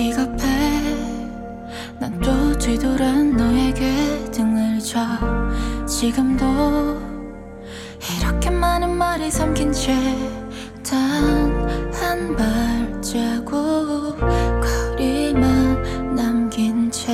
비겁해. 난 또 뒤돌아 너에게 등을 져. 지금도 이렇게 많은 말이 삼킨 채 단 한 발자국 거리만 남긴 채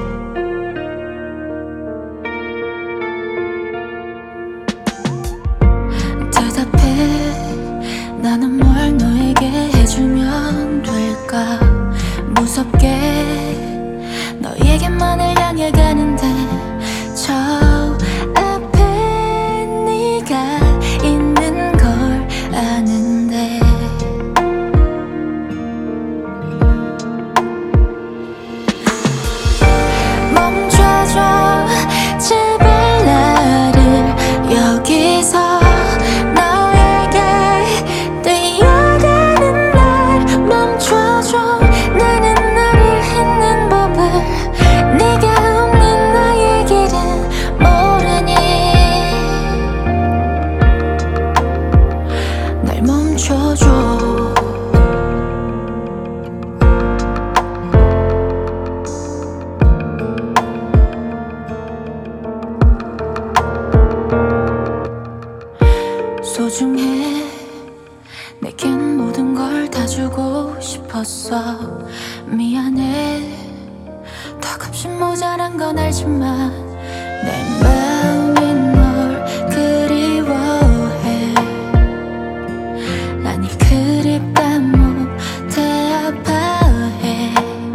대답해. 나는 뭘 너에게 해주면 될까. 무섭게 너에게만을 향해 가는데 저 앞에 네가 있는 걸 아는데 멈춰줘 제발 나를 여기서 너에게 뛰어가는 날 멈춰줘. 나는 너를 잊는 법을 네가 없는 나의 길은 모르니 날 멈춰줘. 소중해. 내겐 모든 걸 다 주고 싶었어. 미안해. 턱없이 모자란 건 알지만 내 마음이 널 그리워해. 아니 그립다 못해 아파해.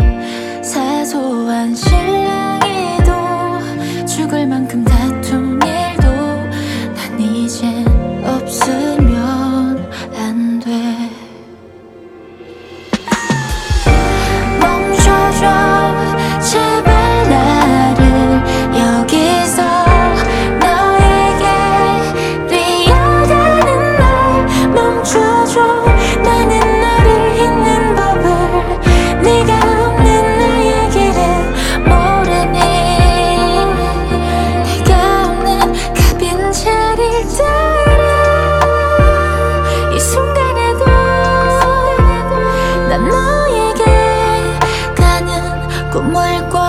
사소한 실랑이도 죽을 만큼 다툰 일도 난 이젠 없으면 안 돼. 멈춰줘 제발 나를 여기서 너에게 뛰어가는 날 멈춰줘. 나는 너를 잊는 법을 네가 없는 나의 길은 모르니 네가 없는 그 빈자리를 이 순간에도 난 너에게 가는 꿈을 꿔.